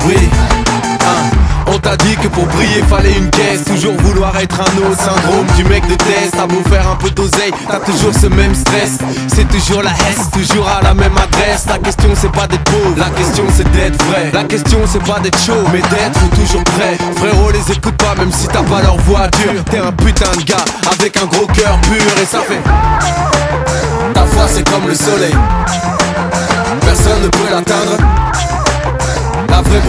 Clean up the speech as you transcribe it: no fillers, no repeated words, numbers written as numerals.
Oui, on t'a dit que pour briller fallait une caisse. Toujours vouloir être un autre, syndrome du mec de test. T'as beau faire un peu d'oseille, t'as toujours ce même stress. C'est toujours la haine, toujours à la même adresse. La question c'est pas d'être pauvre, la question c'est d'être vrai. La question c'est pas d'être chaud, mais d'être toujours prêt. Frérot les écoute pas même si t'as pas leur voiture. T'es un putain de gars avec un gros cœur pur. Et ça fait ta foi c'est comme le soleil, personne ne peut l'atteindre. La vraie